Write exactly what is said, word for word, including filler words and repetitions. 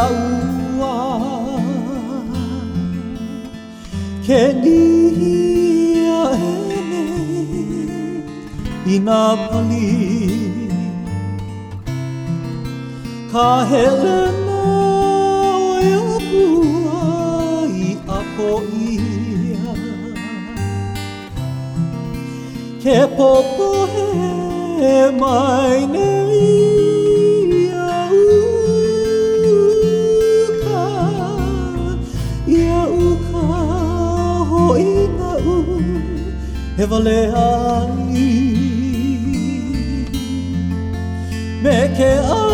ua ke nia ene i nā pali ka hele nā oe apua i ako ia ke popo he mai nei ia uka ia uka hoi ngā u he wale ai me ke ai